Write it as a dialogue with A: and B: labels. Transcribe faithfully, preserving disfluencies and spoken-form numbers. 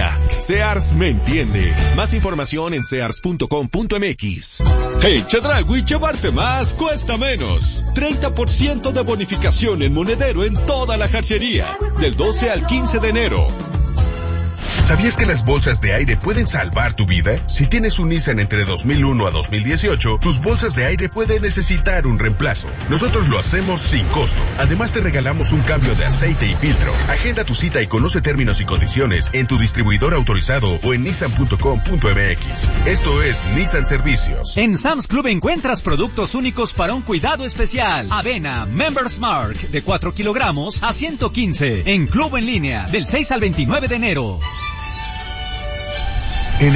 A: vida. Sears me entiende. Más información en sears punto com punto m x.
B: En Chedraui llevarte más cuesta menos. treinta por ciento de bonificación en monedero en toda la jarcería. Del doce al quince de enero.
C: ¿Sabías que las bolsas de aire pueden salvar tu vida? Si tienes un Nissan entre dos mil uno a dos mil dieciocho, tus bolsas de aire pueden necesitar un reemplazo. Nosotros lo hacemos sin costo. Además te regalamos un cambio de aceite y filtro. Agenda tu cita y conoce términos y condiciones en tu distribuidor autorizado o en nissan punto com punto m x. Esto es Nissan Servicios.
D: En Sam's Club encuentras productos únicos para un cuidado especial. Avena Members Mark de cuatro kilogramos a ciento quince. En Club en línea del seis al veintinueve de enero.